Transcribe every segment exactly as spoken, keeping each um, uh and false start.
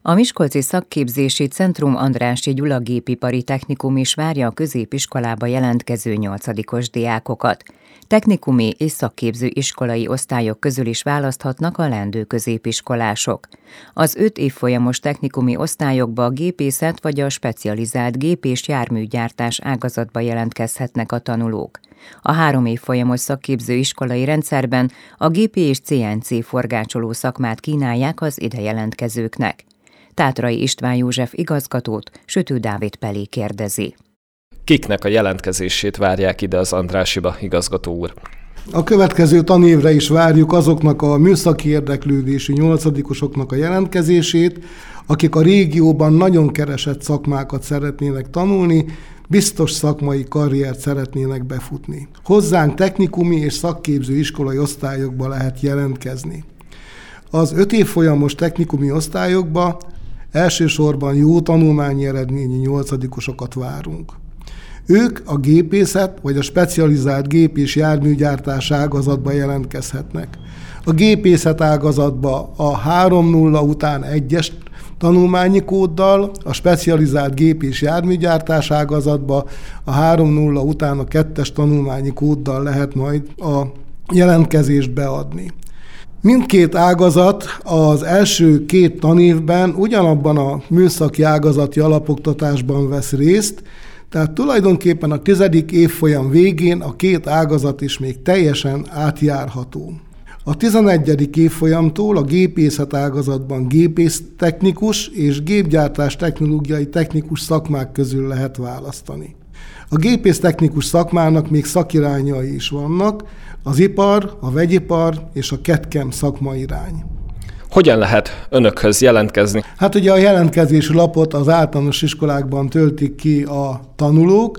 A Miskolci Szakképzési Centrum Andrássy Gyula Gépipari Technikum is várja a középiskolába jelentkező nyolcadikos diákokat. Technikumi és szakképző iskolai osztályok közül is választhatnak a leendő középiskolások. Az öt évfolyamos technikumi osztályokba a gépészet vagy a specializált gép- és járműgyártás ágazatba jelentkezhetnek a tanulók. A három évfolyamos szakképző iskolai rendszerben a gépi és cé en cé forgácsoló szakmát kínálják az ide jelentkezőknek. Tátrai István József igazgatót Sütő Dávid Pelé kérdezi. Kiknek a jelentkezését várják ide az Andrássyba, igazgató úr? A következő tanévre is várjuk azoknak a műszaki érdeklődésű nyolcadikosoknak a jelentkezését, akik a régióban nagyon keresett szakmákat szeretnének tanulni, biztos szakmai karriert szeretnének befutni. Hozzánk technikumi és szakképző iskolai osztályokba lehet jelentkezni. Az öt évfolyamos technikumi osztályokba elsősorban jó tanulmányi eredményű nyolcadikosokat várunk. Ők a gépészet vagy a specializált gép- és járműgyártás ágazatba jelentkezhetnek. A gépészet ágazatba a három nulla után egyes tanulmányi kóddal, a specializált gép- és járműgyártás ágazatba a három nulla után a kettes tanulmányi kóddal lehet majd a jelentkezést beadni. Mindkét ágazat az első két tanévben ugyanabban a műszaki ágazati alapoktatásban vesz részt, tehát tulajdonképpen a tizedik évfolyam végén a két ágazat is még teljesen átjárható. A tizenegyedik évfolyamtól a gépészet ágazatban gépésztechnikus és gépgyártás technológiai technikus szakmák közül lehet választani. A gépésztechnikus szakmának még szakirányai is vannak, az ipar, a vegyipar és a ketkem szakmairány. Hogyan lehet önökhöz jelentkezni? Hát ugye a jelentkezési lapot az általános iskolákban töltik ki a tanulók.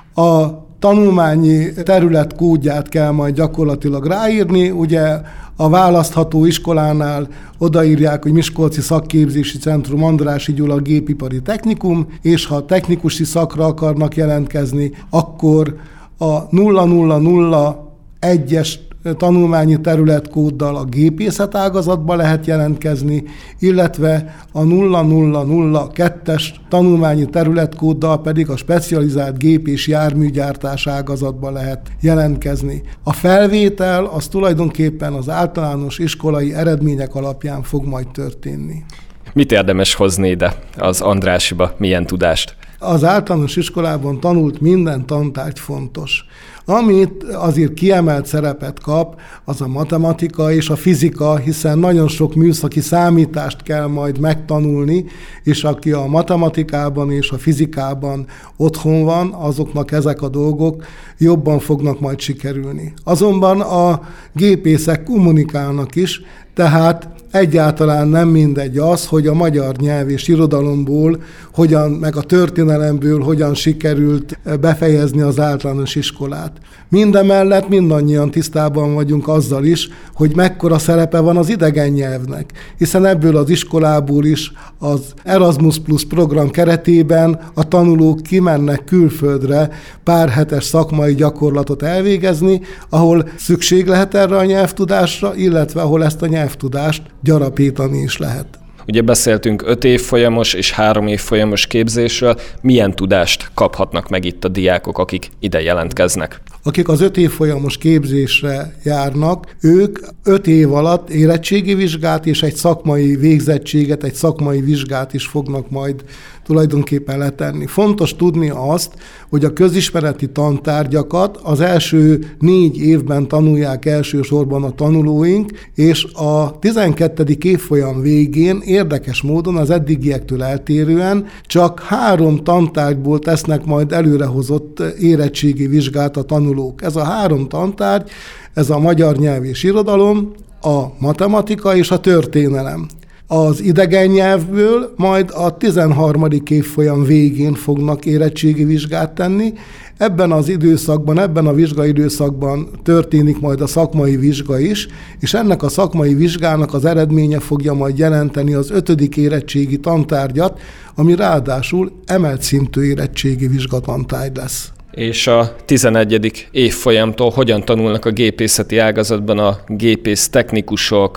A tanulmányi terület kódját kell majd gyakorlatilag ráírni, ugye a választható iskolánál odaírják, hogy Miskolci Szakképzési Centrum Andrássy Gyula Gépipari Technikum, és ha technikusi szakra akarnak jelentkezni, akkor a nulla nulla nulla egyes tanulmányi területkóddal a gépészet ágazatba lehet jelentkezni, illetve a nulla nulla nulla kettes tanulmányi területkóddal pedig a specializált gép- és járműgyártás ágazatba lehet jelentkezni. A felvétel az tulajdonképpen az általános iskolai eredmények alapján fog majd történni. Mit érdemes hozni ide az Andrásssyba, milyen tudást? Az általános iskolában tanult minden tantárgy fontos. Amit azért kiemelt szerepet kap, az a matematika és a fizika, hiszen nagyon sok műszaki számítást kell majd megtanulni, és aki a matematikában és a fizikában otthon van, azoknak ezek a dolgok jobban fognak majd sikerülni. Azonban a gépészek kommunikálnak is, tehát egyáltalán nem mindegy az, hogy a magyar nyelv és irodalomból, hogyan, meg a történelemből hogyan sikerült befejezni az általános iskolát. Mindemellett mindannyian tisztában vagyunk azzal is, hogy mekkora szerepe van az idegen nyelvnek, hiszen ebből az iskolából is az Erasmus Plus program keretében a tanulók kimennek külföldre pár hetes szakmai gyakorlatot elvégezni, ahol szükség lehet erre a nyelvtudásra, illetve ahol ezt a nyelvtudást gyarapítani is lehet. Ugye beszéltünk öt évfolyamos és három évfolyamos képzésről, milyen tudást kaphatnak meg itt a diákok, akik ide jelentkeznek? Akik az öt évfolyamos képzésre járnak, ők öt év alatt érettségi vizsgát és egy szakmai végzettséget, egy szakmai vizsgát is fognak majd tulajdonképpen letenni. Fontos tudni azt, hogy a közismereti tantárgyakat az első négy évben tanulják elsősorban a tanulóink, és a tizenkettedik évfolyam végén érdekes módon az eddigiektől eltérően csak három tantárgyból tesznek majd előrehozott érettségi vizsgát a tanulók. Ez a három tantárgy, ez a magyar nyelv és irodalom, a matematika és a történelem. Az idegen nyelvből majd a tizenharmadik évfolyam végén fognak érettségi vizsgát tenni. Ebben az időszakban, ebben a vizsgaidőszakban történik majd a szakmai vizsga is, és ennek a szakmai vizsgának az eredménye fogja majd jelenteni az ötödik érettségi tantárgyat, ami ráadásul emelt szintű érettségi vizsgatantárgy lesz. És a tizenegyedik évfolyamtól hogyan tanulnak a gépészeti ágazatban a gépész technikusok,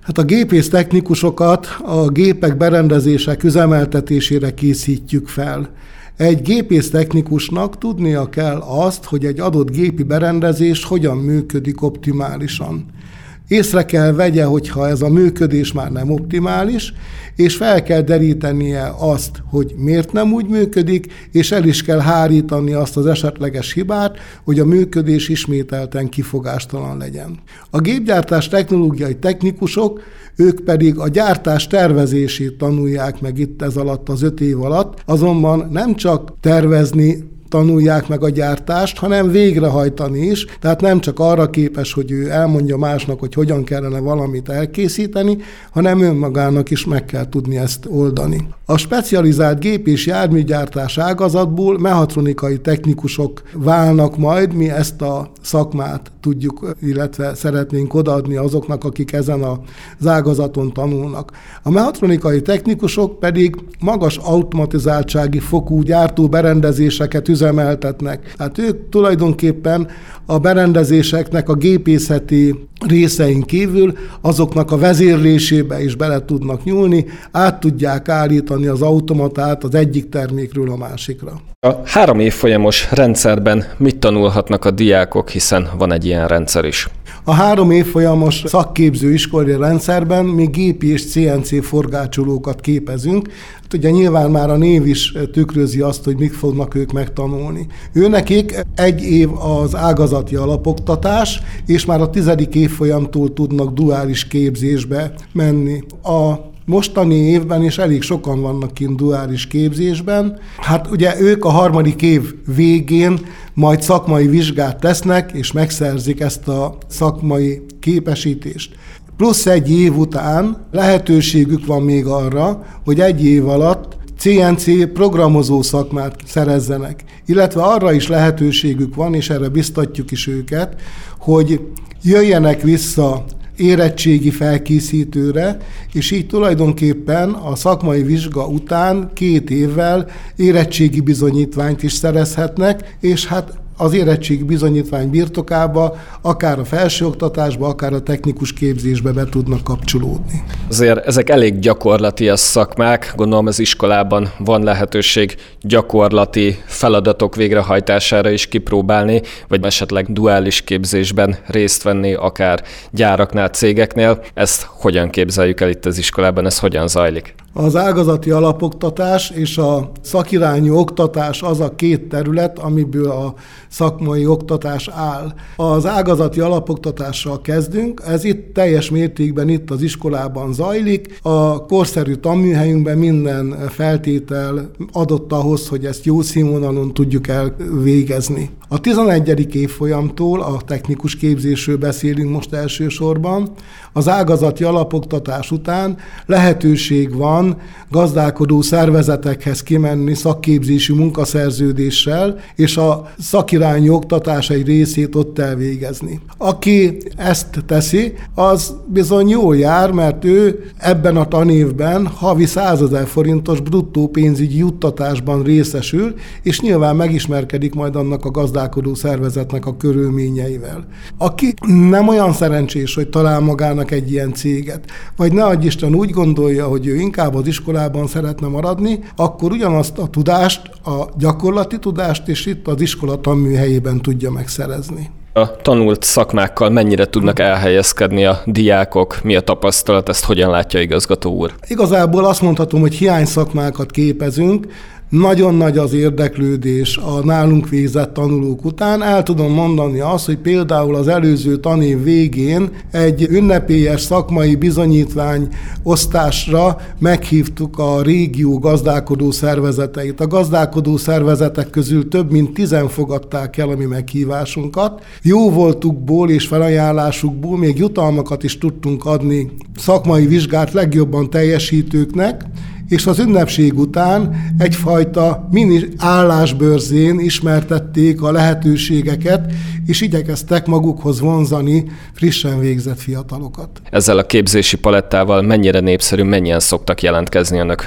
Hát a gépésztechnikusokat a gépek berendezések üzemeltetésére készítjük fel. Egy gépésztechnikusnak tudnia kell azt, hogy egy adott gépi berendezés hogyan működik optimálisan. Észre kell vegye, hogyha ez a működés már nem optimális, és fel kell derítenie azt, hogy miért nem úgy működik, és el is kell hárítani azt az esetleges hibát, hogy a működés ismételten kifogástalan legyen. A gépgyártás technológiai technikusok, ők pedig a gyártás tervezését tanulják meg itt ez alatt az öt év alatt, azonban nem csak tervezni tanulják meg a gyártást, hanem végrehajtani is, tehát nem csak arra képes, hogy ő elmondja másnak, hogy hogyan kellene valamit elkészíteni, hanem önmagának is meg kell tudni ezt oldani. A specializált gép- és járműgyártás ágazatból mechatronikai technikusok válnak majd, mi ezt a szakmát tudjuk, illetve szeretnénk odaadni azoknak, akik ezen az ágazaton tanulnak. A mechatronikai technikusok pedig magas automatizáltsági fokú gyártóberendezéseket üzemeltetnek. Hát ők tulajdonképpen a berendezéseknek a gépészeti részein kívül azoknak a vezérlésébe is bele tudnak nyúlni, át tudják állítani az automatát az egyik termékről a másikra. A három évfolyamos rendszerben mit tanulhatnak a diákok, hiszen van egy ilyen rendszer is? A három évfolyamos szakképző iskolai rendszerben mi gépi és cé en cé forgácsolókat képezünk. Hát ugye nyilván már a név is tükrözi azt, hogy mit fognak ők megtanulni. Őnekik egy év az ágazati alapoktatás, és már a tizedik évfolyamtól tudnak duális képzésbe menni. A mostani évben is elég sokan vannak kint duális képzésben. Hát ugye ők a harmadik év végén majd szakmai vizsgát tesznek, és megszerzik ezt a szakmai képesítést. Plusz egy év után lehetőségük van még arra, hogy egy év alatt cé en cé programozó szakmát szerezzenek. Illetve arra is lehetőségük van, és erre biztatjuk is őket, hogy jöjjenek vissza érettségi felkészítőre, és így tulajdonképpen a szakmai vizsga után két évvel érettségi bizonyítványt is szerezhetnek, és hát az érettségi bizonyítvány birtokába, akár a felsőoktatásba, akár a technikus képzésbe be tudnak kapcsolódni. Azért ezek elég gyakorlatias szakmák, gondolom az iskolában van lehetőség gyakorlati feladatok végrehajtására is kipróbálni, vagy esetleg duális képzésben részt venni, akár gyáraknál, cégeknél. Ezt hogyan képzeljük el itt az iskolában, ez hogyan zajlik? Az ágazati alapoktatás és a szakirányú oktatás az a két terület, amiből a szakmai oktatás áll. Az ágazati alapoktatással kezdünk, ez itt teljes mértékben itt az iskolában zajlik. A korszerű tanműhelyünkben minden feltétel adott ahhoz, hogy ezt jó színvonalon tudjuk elvégezni. A tizenegyedik évfolyamtól, a technikus képzésről beszélünk most elsősorban, az ágazati alapoktatás után lehetőség van gazdálkodó szervezetekhez kimenni szakképzési munkaszerződéssel, és a szakirányú oktatás egy részét ott elvégezni. Aki ezt teszi, az bizony jól jár, mert ő ebben a tanévben havi százezer forintos bruttó pénzügyi juttatásban részesül, és nyilván megismerkedik majd annak a gazdálkodó szervezetnek a körülményeivel. Aki nem olyan szerencsés, hogy talál magának egy ilyen céget, vagy ne adj Isten úgy gondolja, hogy ő inkább az iskolában szeretne maradni, akkor ugyanazt a tudást, a gyakorlati tudást is itt az iskola tanműhelyében tudja megszerezni. A tanult szakmákkal mennyire tudnak elhelyezkedni a diákok? Mi a tapasztalat? Ezt hogyan látja igazgató úr? Igazából azt mondhatom, hogy hiány szakmákat képezünk. Nagyon nagy az érdeklődés a nálunk végzett tanulók után. El tudom mondani azt, hogy például az előző tanév végén egy ünnepélyes szakmai bizonyítvány osztásra meghívtuk a régió gazdálkodó szervezeteit. A gazdálkodó szervezetek közül több mint tizen fogadták el a mi meghívásunkat. Jó voltukból és felajánlásukból még jutalmakat is tudtunk adni szakmai vizsgát legjobban teljesítőknek, és az ünnepség után egyfajta mini állásbörzén ismertették a lehetőségeket, és igyekeztek magukhoz vonzani frissen végzett fiatalokat. Ezzel a képzési palettával mennyire népszerű, mennyien szoktak jelentkezni önökhöz?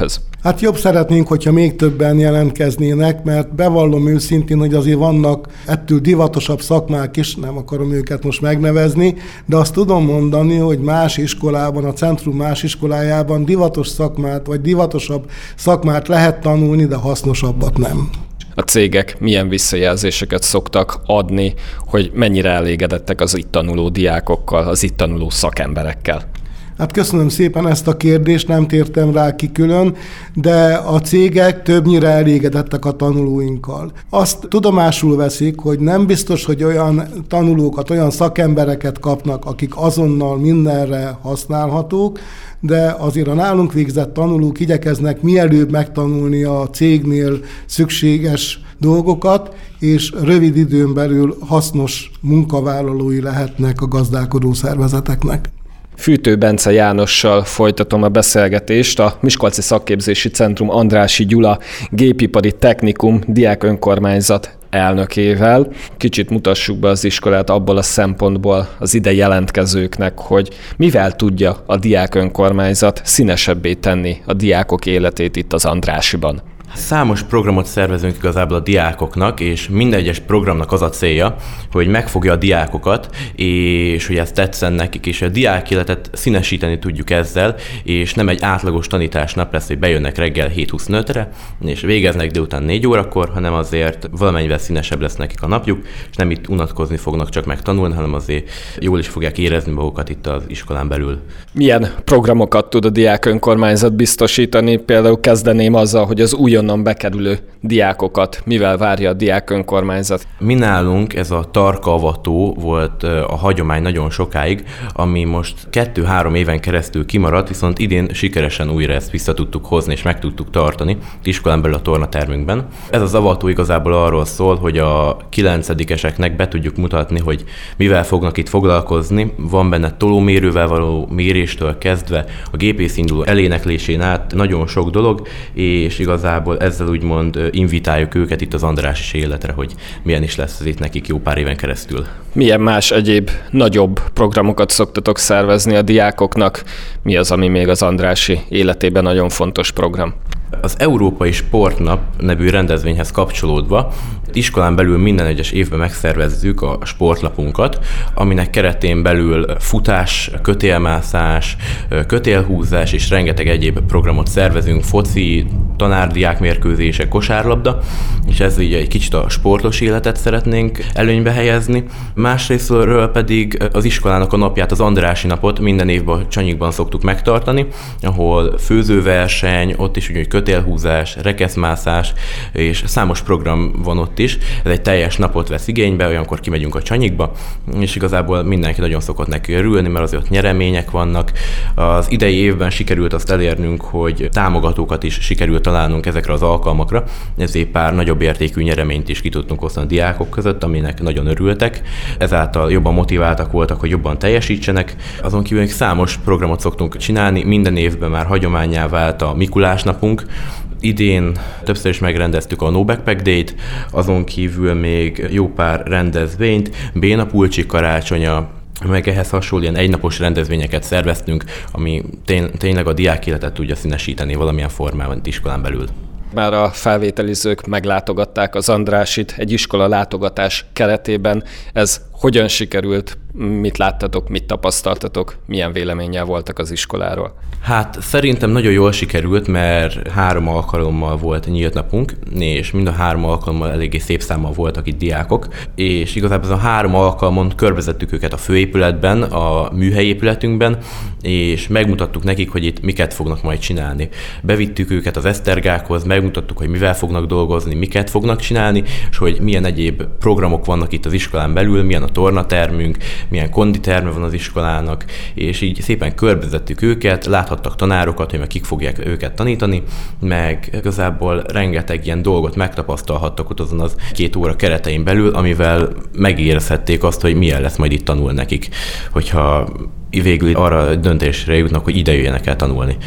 Hát jobb szeretnénk, hogyha még többen jelentkeznének, mert bevallom őszintén, hogy azért vannak ettől divatosabb szakmák is, nem akarom őket most megnevezni, de azt tudom mondani, hogy más iskolában, a centrum más iskolájában divatos szakmát, vagy divatosabb szakmát lehet tanulni, de hasznosabbat nem. A cégek milyen visszajelzéseket szoktak adni, hogy mennyire elégedettek az itt tanuló diákokkal, az itt tanuló szakemberekkel? Hát köszönöm szépen ezt a kérdést, nem tértem rá ki külön, de a cégek többnyire elégedettek a tanulóinkkal. Azt tudomásul veszik, hogy nem biztos, hogy olyan tanulókat, olyan szakembereket kapnak, akik azonnal mindenre használhatók, de azért a nálunk végzett tanulók igyekeznek mielőbb megtanulni a cégnél szükséges dolgokat, és rövid időn belül hasznos munkavállalói lehetnek a gazdálkodó szervezeteknek. Fűtő Bence Jánossal folytatom a beszélgetést, a Miskolci Szakképzési Centrum Andrássy Gyula Gépipari Technikum Diák Önkormányzat elnökével. Kicsit mutassuk be az iskolát abból a szempontból az ide jelentkezőknek, hogy mivel tudja a Diák Önkormányzat színesebbé tenni a diákok életét itt az Andrássyban. Számos programot szervezünk igazából a diákoknak, és minden egyes programnak az a célja, hogy megfogja a diákokat, és hogy ez tetszen nekik, és a diák életet színesíteni tudjuk ezzel, és nem egy átlagos tanításnap lesz, hogy bejönnek reggel hét huszonötre, és végeznek délután négy órakor, hanem azért valamennyivel színesebb lesz nekik a napjuk, és nem itt unatkozni fognak csak megtanulni, hanem azért jól is fogják érezni magukat itt az iskolán belül. Milyen programokat tud a Diák Önkormányzat biztosítani? Például kezdeném azzal, hogy az újonnan bekerülő diákokat mivel várja a Diák Önkormányzat? Mi nálunk ez a tarkaavató volt a hagyomány nagyon sokáig, ami most kettő-három éven keresztül kimaradt, viszont idén sikeresen újra ezt vissza tudtuk hozni és meg tudtuk tartani iskolán belül a tornatermünkben. Ez az avató igazából arról szól, hogy a kilencedikeseknek be tudjuk mutatni, hogy mivel fognak itt foglalkozni. Van benne tolómérővel való méréstől kezdve a gépészinduló eléneklésén át nagyon sok dolog, és igazából ezzel úgymond invitáljuk őket itt az andrássy életre, hogy milyen is lesz ez itt nekik jó pár éven keresztül. Milyen más egyéb nagyobb programokat szoktatok szervezni a diákoknak? Mi az, ami még az Andrássy életében nagyon fontos program? Az Európai Sportnap nevű rendezvényhez kapcsolódva iskolán belül minden egyes évben megszervezzük a sportlapunkat, aminek keretén belül futás, kötélmászás, kötélhúzás és rengeteg egyéb programot szervezünk, foci, tanárdiák mérkőzések, kosárlabda, és ez így egy kicsit a sportos életet szeretnénk előnybe helyezni. Másrésztről pedig az iskolának a napját, az Andrássy napot minden évben Csanyikban szoktuk megtartani, ahol főzőverseny, ott is úgy kötélhúzás, rekeszmászás, és számos program van ott is. Ez egy teljes napot vesz igénybe, olyankor kimegyünk a Csanyikba, és igazából mindenki nagyon szokott neki örülni, mert azért ott nyeremények vannak. Az idei évben sikerült azt elérnünk, hogy támogatókat is sikerült találnunk ezekre az alkalmakra, ezért pár nagyobb értékű nyereményt is ki tudtunk osztani a diákok között, aminek nagyon örültek. Ezáltal jobban motiváltak voltak, hogy jobban teljesítsenek. Azon kívül még számos programot szoktunk csinálni, minden évben már hagyománnyá vált a Mikulás napunk. Idén többször is megrendeztük a No Backpack Day-t, azon kívül még jó pár rendezvényt, Béna Pulcsi karácsonya, meg ehhez hasonló ilyen egynapos rendezvényeket szerveztünk, ami tény- tényleg a diák életet tudja színesíteni valamilyen formában iskolán belül. Már a felvételizők meglátogatták az Andrássyt egy iskola látogatás keretében. Ez hogyan sikerült? Mit láttatok, mit tapasztaltatok? Milyen véleménnyel voltak az iskoláról? Hát szerintem nagyon jól sikerült, mert három alkalommal volt nyílt napunk, és mind a három alkalommal eléggé szép számmal voltak itt diákok, és igazából ez a három alkalmon körbevezettük őket a főépületben, a műhelyépületünkben, és megmutattuk nekik, hogy itt miket fognak majd csinálni. Bevittük őket az esztergákhoz, megmutattuk, hogy mivel fognak dolgozni, miket fognak csinálni, és hogy milyen egyéb programok vannak itt az iskolán belül, milyen a tornatermünk, milyen konditerme van az iskolának, és így szépen körbevezettük őket, láthattak tanárokat, hogy meg kik fogják őket tanítani, meg igazából rengeteg ilyen dolgot megtapasztalhattak ott azon az két óra keretein belül, amivel megérezhették azt, hogy milyen lesz majd itt tanul nekik, hogyha végül arra döntésre jutnak, hogy ide jöjjenek el tanulni.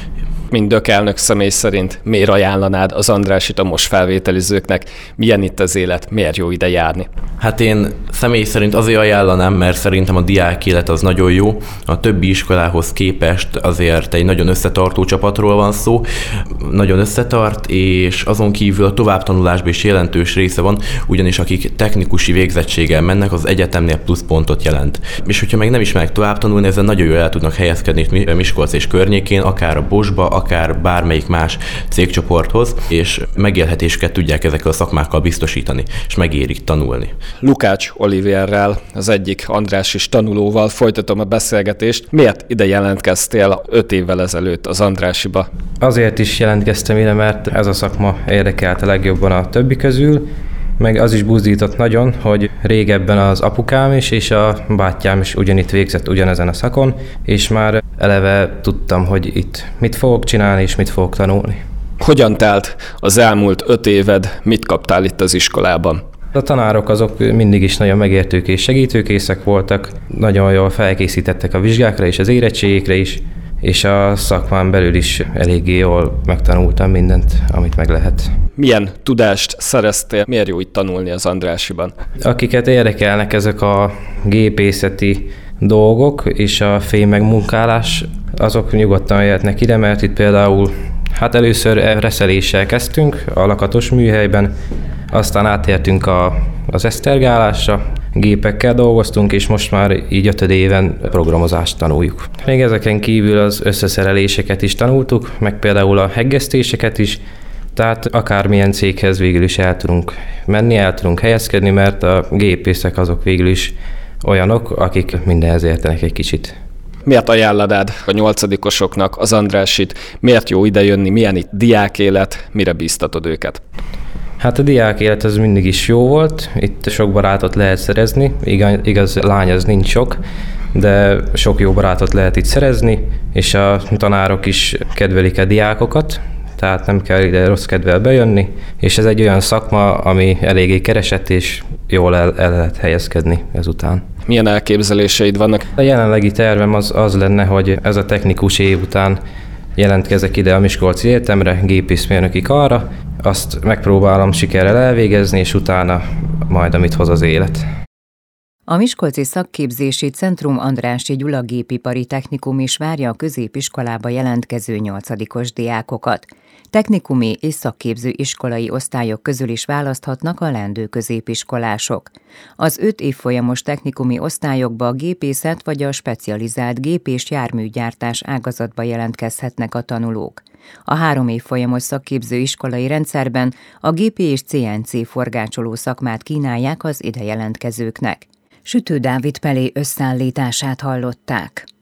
Mindök elnök személy szerint miért ajánlanád az Andrásit a most felvételizőknek? Milyen itt az élet? Miért jó ide járni? Hát én személy szerint azért ajánlanám, mert szerintem a diák élet az nagyon jó. A többi iskolához képest azért egy nagyon összetartó csapatról van szó. Nagyon összetart, és azon kívül a továbbtanulásban is jelentős része van, ugyanis akik technikusi végzettséggel mennek, az egyetemnél pluszpontot jelent. És hogyha meg nem ismernek továbbtanulni, ezzel nagyon jól el tudnak helyezkedni Miskolc és környékén, akár a Boschba, akár bármelyik más cégcsoporthoz, és megélhetésüket tudják ezekkel a szakmákkal biztosítani, és megérik tanulni. Lukács Olivérrel, az egyik András is tanulóval folytatom a beszélgetést. Miért ide jelentkeztél öt évvel ezelőtt az Andrásiba? Azért is jelentkeztem ide, mert ez a szakma érdekelt a legjobban a többi közül, meg az is buzdított nagyon, hogy régebben az apukám is és a bátyám is ugyanitt végzett ugyanezen a szakon, és már eleve tudtam, hogy itt mit fogok csinálni és mit fogok tanulni. Hogyan telt az elmúlt öt éved, mit kaptál itt az iskolában? A tanárok azok mindig is nagyon megértők és segítőkészek voltak, nagyon jól felkészítettek a vizsgákra és az érettségekre is, és a szakmán belül is eléggé jól megtanultam mindent, amit meg lehet. Milyen tudást szereztél? Miért jó itt tanulni az Andrásiban? Akiket érdekelnek ezek a gépészeti dolgok és a fémmegmunkálás, azok nyugodtan jöhetnek ide, mert itt például hát először reszeléssel kezdtünk a lakatos műhelyben, aztán átértünk a, az esztergálásra, gépekkel dolgoztunk, és most már így ötöd éven programozást tanuljuk. Még ezeken kívül az összeszereléseket is tanultuk, meg például a heggesztéseket is, tehát akármilyen céghez végül is el tudunk menni, el tudunk helyezkedni, mert a gépészek azok végül is olyanok, akik mindenhez értenek egy kicsit. Miért ajánlanád a nyolcadikosoknak az Andrásit? Miért jó idejönni? Milyen itt diákélet? Mire bíztatod őket? Hát a diák élet az mindig is jó volt, itt sok barátot lehet szerezni, igaz, igaz lány az nincs sok, de sok jó barátot lehet itt szerezni, és a tanárok is kedvelik a diákokat, tehát nem kell ide rossz kedvel bejönni, és ez egy olyan szakma, ami eléggé keresett, és jól el, el lehet helyezkedni ezután. Milyen elképzeléseid vannak? A jelenlegi tervem az, az lenne, hogy ez a technikus év után jelentkezek ide a Miskolci Egyetemre, gépészmérnöki karra, azt megpróbálom sikerrel elvégezni, és utána majd amit hoz az élet. A Miskolci Szakképzési Centrum Andrássy Gyula Gépipari Technikum is várja a középiskolába jelentkező nyolcadikos diákokat. Technikumi és szakképző iskolai osztályok közül is választhatnak a leendő középiskolások. Az öt évfolyamos technikumi osztályokba a gépészet vagy a specializált gép- és járműgyártás ágazatba jelentkezhetnek a tanulók. A három évfolyamos szakképző iskolai rendszerben a gépi és cé en cé forgácsoló szakmát kínálják az ide jelentkezőknek. Sütő Dávid Pelé összeállítását hallották.